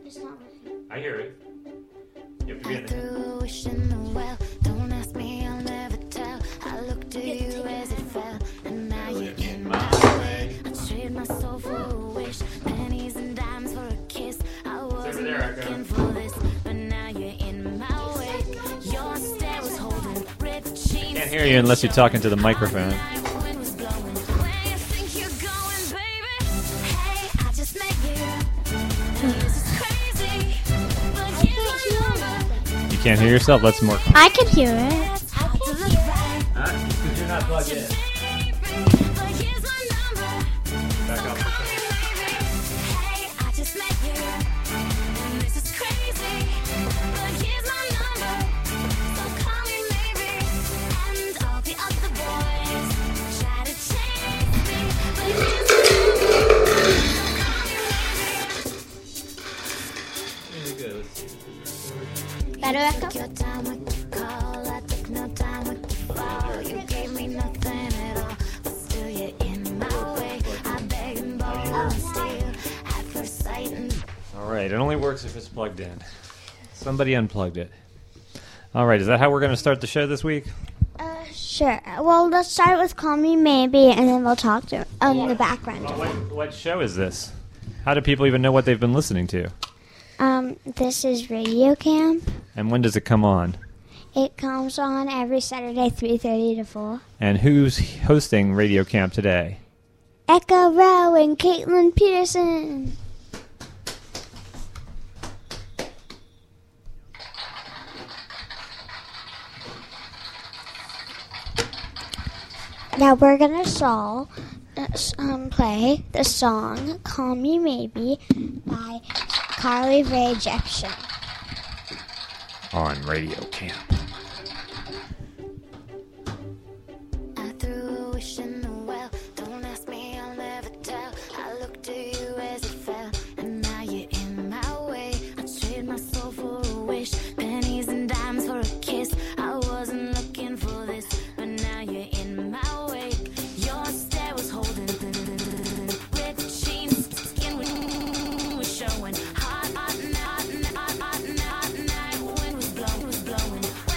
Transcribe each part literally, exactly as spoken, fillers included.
It's not working. I hear it. You have to be in I the threw a wish in the well. Don't ask me, I'll never tell. I looked to you as it fell, and now you're in my way. I trade my soul for a wish, pennies and dimes for a kiss. I wasn't there, looking for this, but now you're in my way. Your stare was holding red jeans. Can't hear you unless you're talking to the microphone. Wind was blowing. Where you think you're going, baby? Hey, I just met you. This is crazy, but here's my number. You can't hear yourself. Let's more. I can hear it. Out to the right. Huh? Because you're not plugged in. But here's my number. Back up. Hey, I just met you. And this is crazy. But here's my number. So call me maybe. And all the other boys try to chase me. But here's my number. Better echo? Took your time with the call. I took no time with the fall. You gave me nothing at all. But still you're in my way. I beg and borrow and steal at first sight and All right. It only works if it's plugged in. Somebody unplugged it. All right. Is that how we're going to start the show this week? Uh, sure. Well, let's start with Call Me Maybe, and then we'll talk to um, the background. Well, what, what show is this? How do people even know what they've been listening to? Um, this is Radio Camp. And when does it come on? It comes on every Saturday, three thirty to four. And who's hosting Radio Camp today? Echo Rowe and Caitlin Peterson. Now we're gonna saw, uh, s- um, play the song "Call Me Maybe" by Carly Rae Jepsen. On Radio Camp. I threw a wish in the well. Don't ask me, I'll never tell. I looked to you as it fell, and now you're in my way. I trade my soul for a wish, pennies and dimes for a kiss. I wasn't looking for this, but now you're in my way. Your stare was holding red jeans, skin was showing. Hot, hot, hot, hot, hot, hot night. Wind was blowing, was blowing.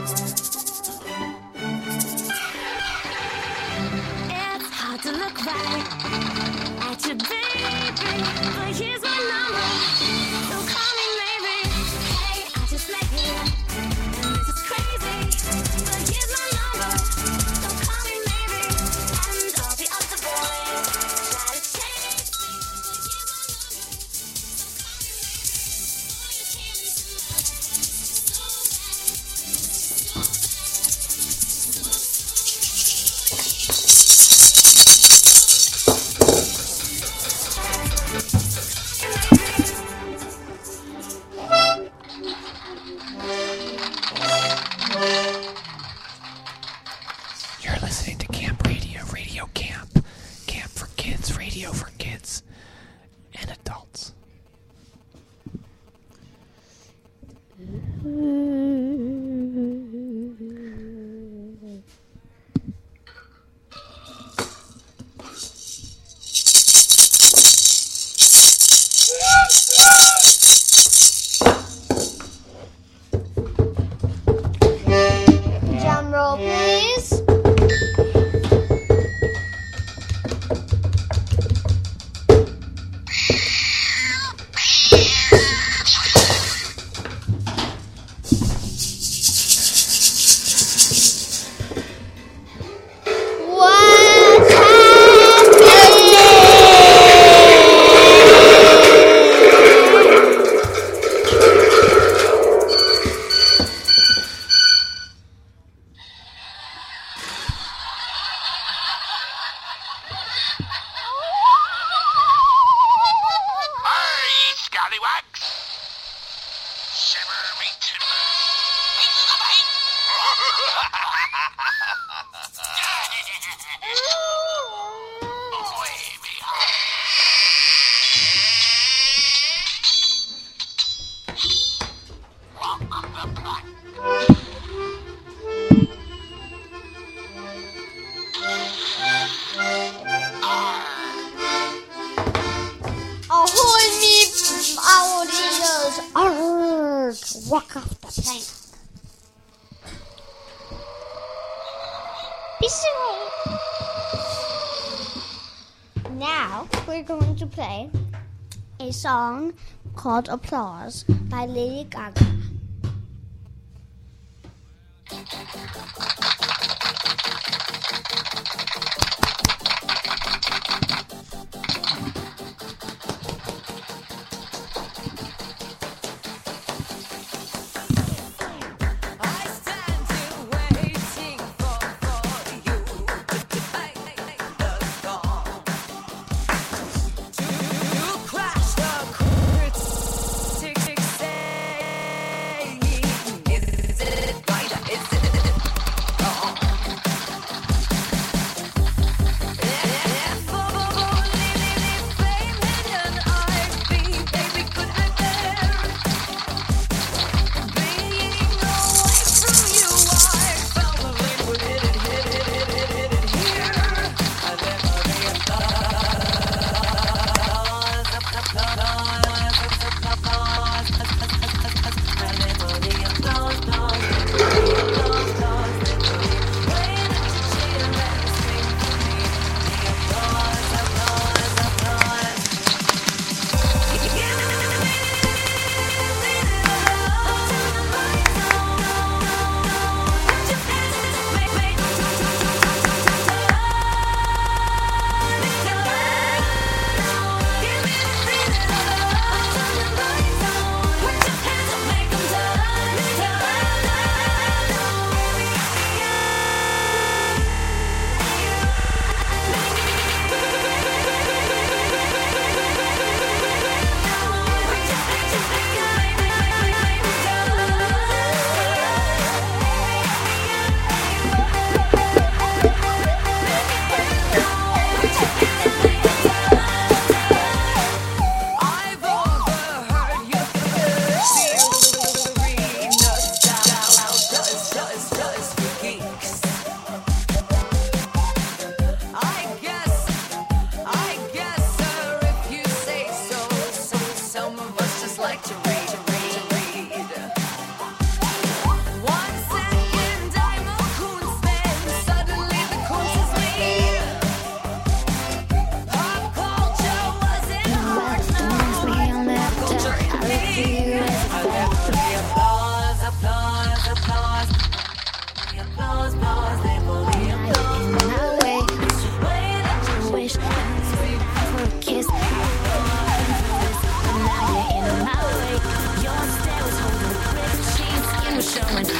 It's hard to look right at your baby, but here's my number, so call me maybe. Hey, I just met you, and this is crazy, but here's my number, so call me maybe. And all the other boys try to chase me, but here's my number, so call me maybe. You're listening to Camp Radio, Radio Camp. Camp for kids, radio for kids and adults. Drum roll, please. What's Hey, scallywags! Shiver me timbers! This is the bait! Away behind! Walk the plank! Ahoy, me old eagles! Arrgh! Walk off the plank. Peace out. Now we're going to play a song called Applause by Lady Gaga. I stand here waiting for, for you to take the song, to crash the critics' say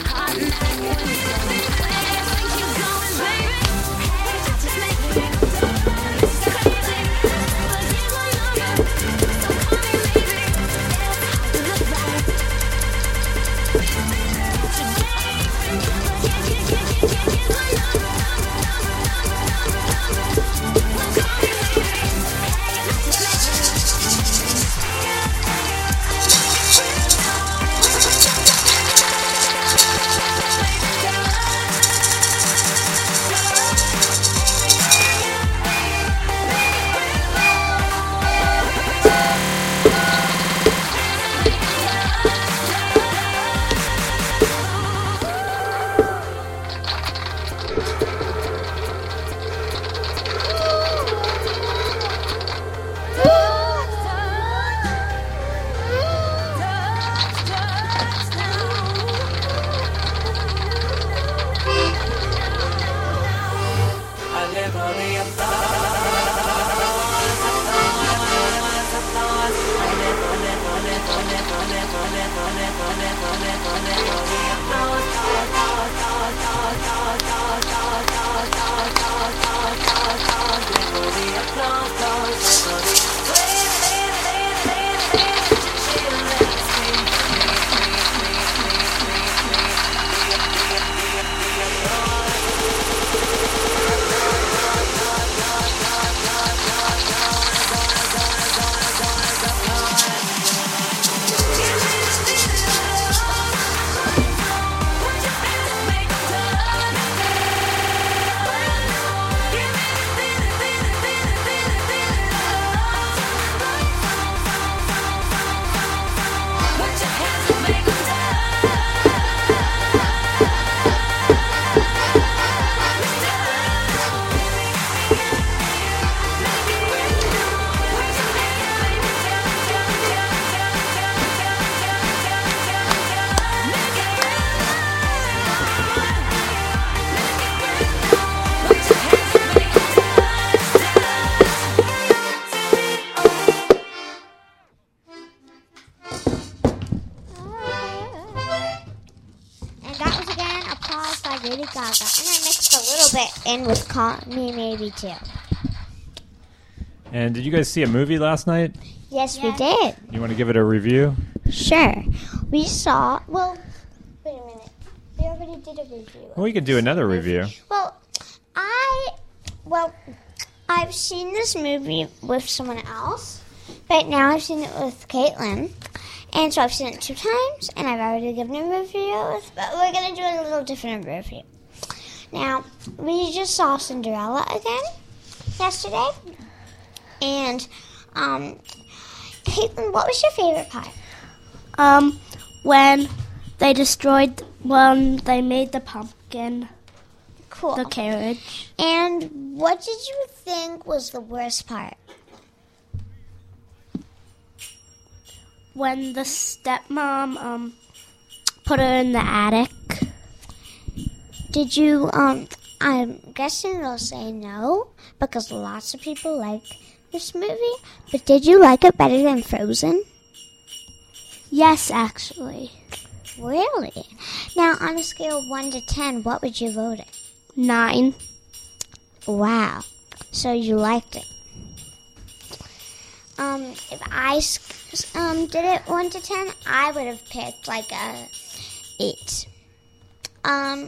And that was again applause by Lady Gaga. And I mixed a little bit in with Call Me Maybe too. And did you guys see a movie last night? Yes, we did. You want to give it a review? Sure. We saw, well, wait a minute. We already did a review. Well, we could do another review. Well, I, well, I've seen this movie with someone else, but now I've seen it with Caitlin. And so I've seen it two times, and I've already given a review, but we're going to do a little different review. Now, we just saw Cinderella again yesterday. And, um, Caitlin, what was your favorite part? Um, when they destroyed, when they made the pumpkin, Cool. the carriage. And what did you think was the worst part? When the stepmom, um, put her in the attic. Did you, um, I'm guessing they'll say no, because lots of people like this movie, but did you like it better than Frozen? Yes, actually. Really? Now, on a scale of one to ten, what would you vote it? Nine. Wow. So you liked it. Um, if I s- um, did it one to ten, I would have picked like a eight. Um,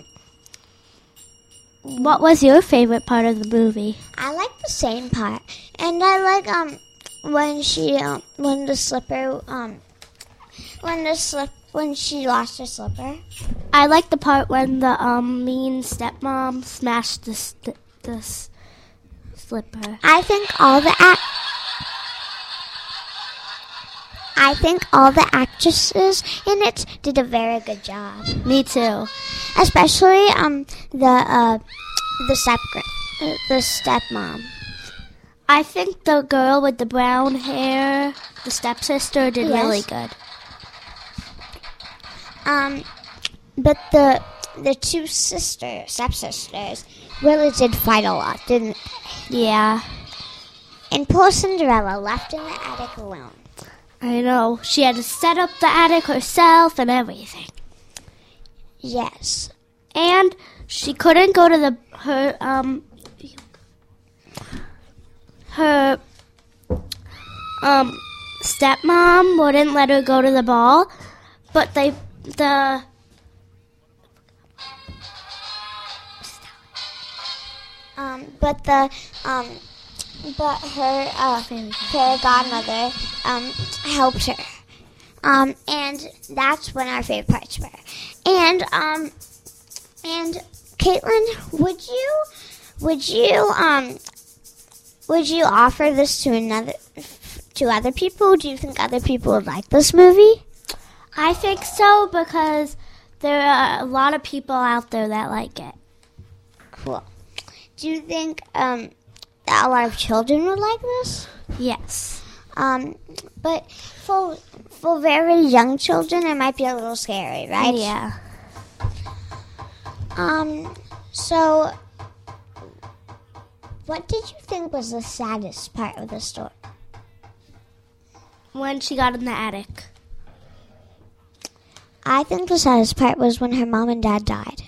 What was your favorite part of the movie? I like the same part, and I like um when she um when the slipper um when the slip when she lost her slipper. I like the part when the um mean stepmom smashed the st- the s- slipper. I think all the act. I think all the actresses in it did a very good job. Me too. Especially um the uh the step uh, the stepmom. I think the girl with the brown hair, the stepsister, did Yes. really good. Um, but the the two sisters, stepsisters, really did fight a lot, didn't they? Yeah, And poor Cinderella left in the attic alone. I know. She had to set up the attic herself and everything. Yes. And she couldn't go to the her um her um stepmom wouldn't let her go to the ball, but they the Um, but the um, but her uh, fairy godmother um helped her. Um, and that's when our favorite parts were. And um, and Caitlin, would you would you um would you offer this to another to other people? Do you think other people would like this movie? I think so because there are a lot of people out there that like it. Cool. Do you think um that a lot of children would like this? Yes. Um, but for for very young children, it might be a little scary, right? Yeah. Um. So, what did you think was the saddest part of the story? When she got in the attic. I think the saddest part was when her mom and dad died.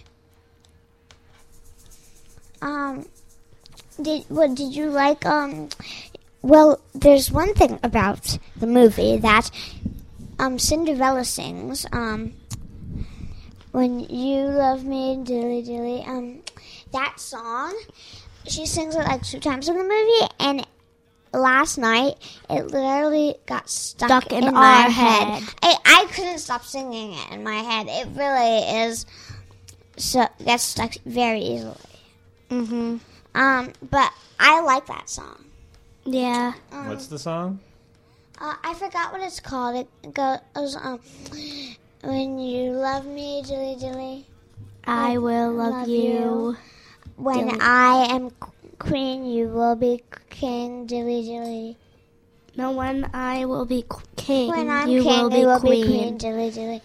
Um. Did what? Did you like? Um. Well, there's one thing about the movie that um, Cinderella sings. Um, when you love me, dilly dilly. Um, that song, she sings it like two times in the movie, and last night it literally got stuck, Stuck in in, our my head. head. I, I couldn't stop singing it in my head. It really is. So gets stuck very easily. Mm-hmm. Um, but I like that song. Yeah. Um, What's the song? Uh, I forgot what it's called. It goes, um, when you love me, dilly dilly. I will love, love you. you. When Dilly. I am queen, you will be king, dilly dilly. No, when I will be qu- king, When I'm you king, will be you will queen. be queen, dilly dilly.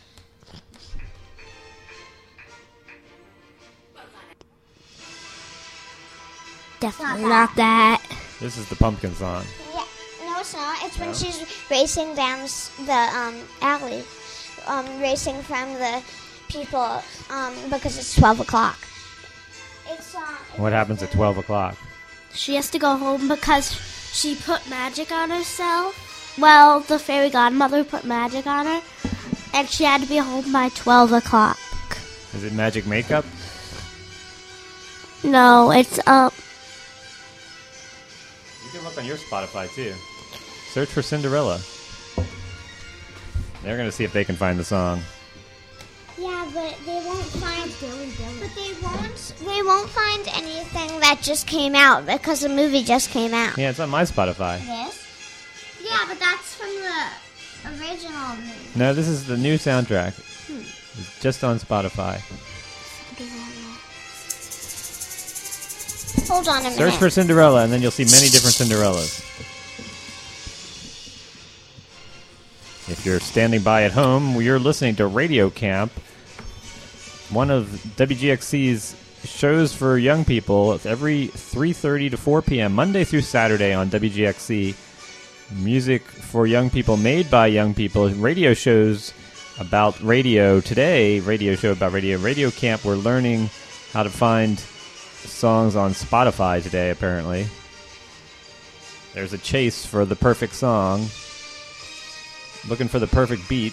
Definitely Not not that. This is the pumpkin song. Yeah, no, it's not. It's when No? she's racing down s- the um, alley, um, racing from the people um, because it's twelve o'clock. It's uh, What happens at twelve o'clock? She has to go home because she put magic on herself. Well, the fairy godmother put magic on her, and she had to be home by twelve o'clock. Is it magic makeup? No, it's um. You can look on your Spotify too. Search for Cinderella. They're gonna see if they can find the song. Yeah, but they won't find. But they won't. They won't find anything that just came out because the movie just came out. Yeah, it's on my Spotify. Yes. Yeah, but that's from the original movie. No, this is the new soundtrack. It's just on Spotify. Hold on a minute. Search for Cinderella, and then you'll see many different Cinderellas. If you're standing by at home, you're listening to Radio Camp, one of W G X C's shows for young people. It's every three thirty to four p.m., Monday through Saturday on W G X C. Music for young people, made by young people. Radio shows about radio. Today, radio show about radio. Radio Camp, we're learning how to find songs on Spotify today, apparently. There's a chase for the perfect song. Looking for the perfect beat.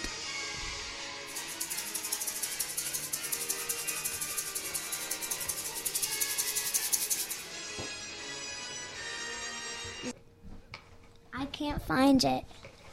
I can't find it.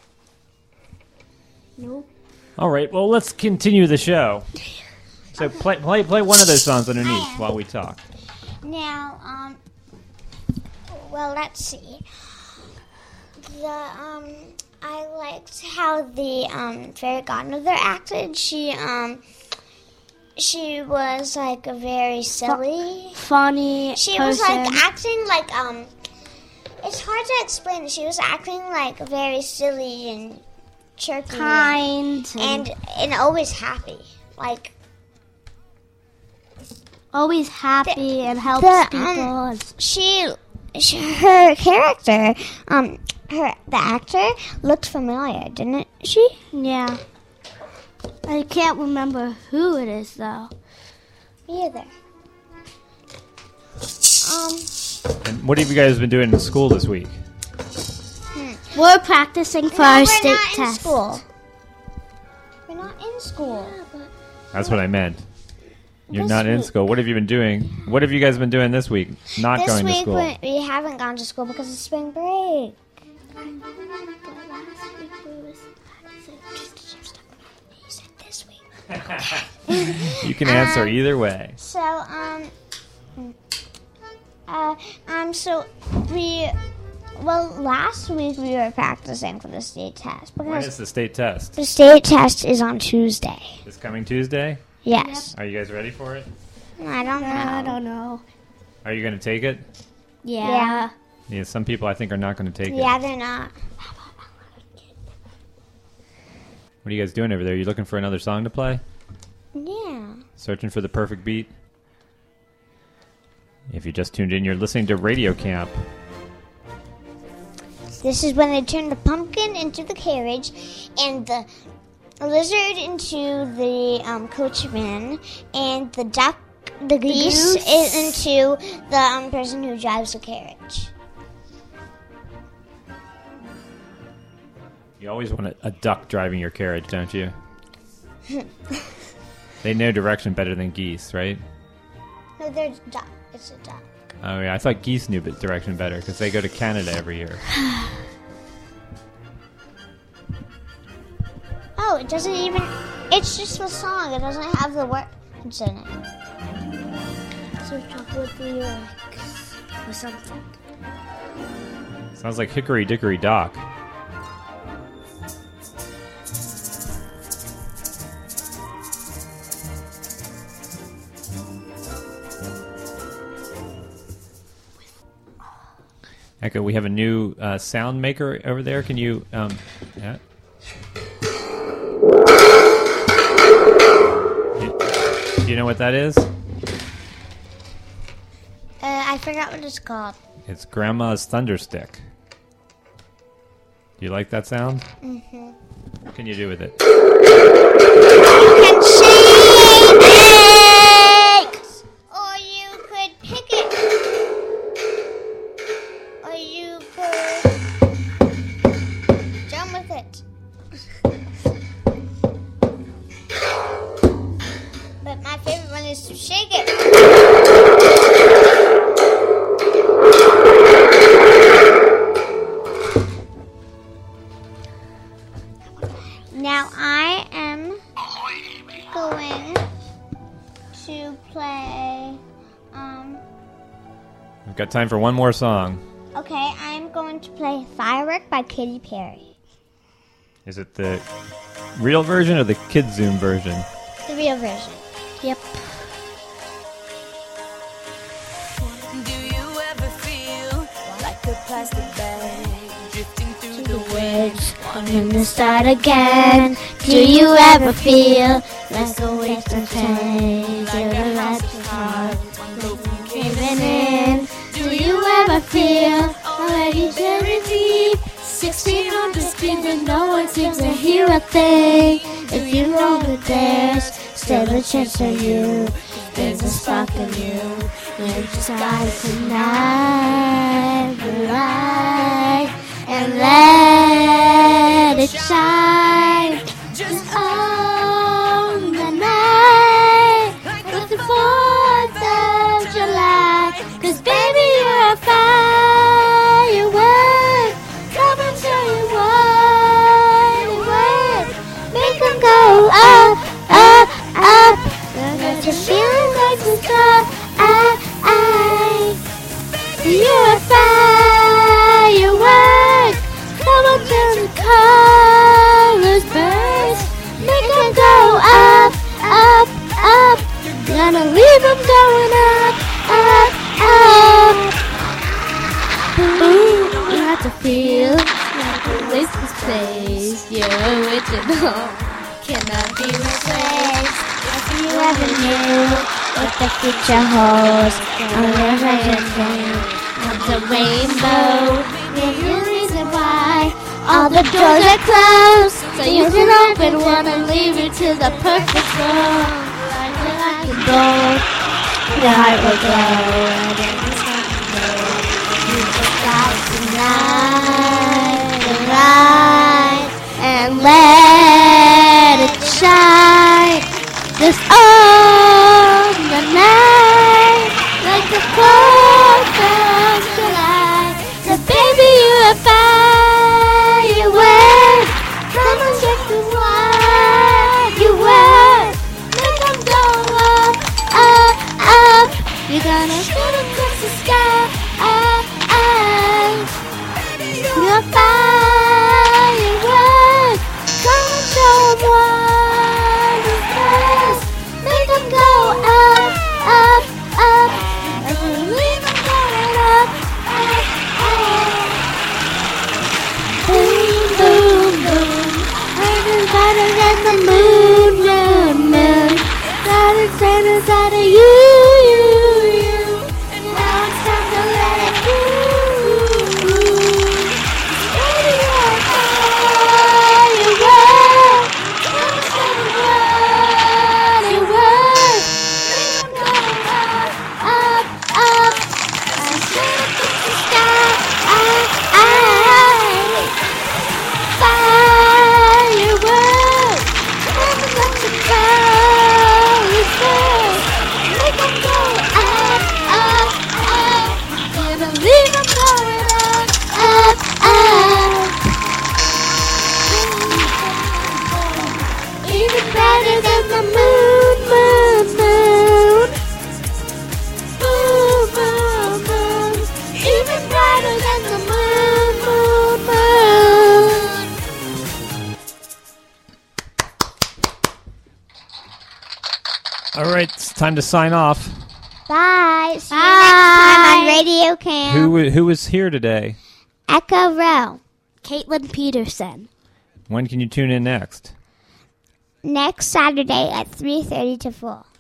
Nope. All right, well, let's continue the show. So play play play one of those songs underneath while we talk. Now, um, well, let's see. The um, I liked how the um fairy godmother acted. She um, she was like a very silly. Funny. She was like person. acting like um. It's hard to explain. She was acting like very silly and chirpy kind and, and and always happy. Like always happy and helps the, people. um, and- she, she, her character, um, her the actor looked familiar, didn't she? yeah. I can't remember who it is though. Me either. Um, And what have you guys been doing in school this week? We're practicing for no, our we're state not in test. school. We're not in school. That's what I meant. You're This not in week. school. What have you been doing? What have you guys been doing this week? Not This going to week school. we, we haven't gone to school because of spring break. You said this week. You can answer Um, either way. So, um, uh, um, so we, well, last week we were practicing for the state test When because is the state test? the state test is on Tuesday. This coming Tuesday? Yes. Are you guys ready for it? I don't know. I don't know. Are you going to take it? Yeah. Yeah. Yeah, some people I think are not going to take it. Yeah, they're not. What are you guys doing over there? You looking for another song to play? Yeah. Searching for the perfect beat? If you just tuned in, you're listening to Radio Camp. This is when they turn the pumpkin into the carriage and the lizard into the um, coachman and the duck, the geese, goose. is into the um, person who drives the carriage. You always want a, a duck driving your carriage, don't you? They know direction better than geese, right? No, there's duck. It's a duck. Oh yeah, I thought geese knew bit- direction better because they go to Canada every year. Oh, it doesn't even. It's just the song. It doesn't have the words in it. Search up with the lyrics or something. Sounds like Hickory Dickory Dock. Echo, we have a new uh, sound maker over there. Can you, um, yeah? Do you know what that is? Uh, I forgot what it's called. It's Grandma's Thunderstick. Do you like that sound? Mm-hmm. What can you do with it? Can shake it, or you could pick it, or you could jump with it. But my favorite one is to shake it. Now I am going to play. Um. We've got time for one more song. Okay, I'm going to play "Firework" by Katy Perry. Is it the real version or the Kid Zoom version? The real version. Yep. Do you ever feel like a plastic bag drifting through the waves? Wanting to start again. Do you ever feel like a waste of time? Your life is hard. Caving in. Do you ever feel already very deep? Six feet under speed and no one seems to hear a thing. If you know that there's still a chance for you, there's a spark in you. You just gotta tonight, light, and let it shine. Just on the night with the fourth of July. Cause baby, you're a firework. Come and show you what it works. Make them go up, up, up. Let your feeling like the sky. I, I. You're a firework. Come on, till the colors burst. Make them go up, up, up. Gonna leave them going up, up, up. Ooh, you have to feel like a waste of space. You're original, cannot be replaced. If you ever knew what the future holds, on your horizon comes a rainbow. There's a reason why all the doors are closed, so you can open one and leave it to the perfect flow. Like a gold, your heart will glow. And in the sun, you just got tonight and light and let it shine. Just on the night, like the fourth of July. The baby, you're a firework. Come on, check the what you work. Make them go up, up, up. You're gonna shoot across the sky. Up, up. You're a firework. Come on, show 'em what is best. Make them go up, up, up. And leave them going up, up, up. Boom, boom, boom. Earth is brighter than the moon, moon, moon. God is brighter than you, you, you. And now it's time to let it go. Baby, you're a firework. Come on, show 'em what it was. Make 'em go up, up, up. And shoot across the sky. Up, up. Fireworks, coming up to colors first. Make 'em go up, up, up. Gonna leave 'em going up, up, up. Even brighter than the moon, moon, moon. Moon, moon, moon. Even brighter than the moon, moon, moon. All right, it's time to sign off. Bye. See you Bye. next time on Radio Camp. Who wa- who was here today? Echo Row. Caitlin Peterson. When can you tune in next? Next Saturday at three thirty to four.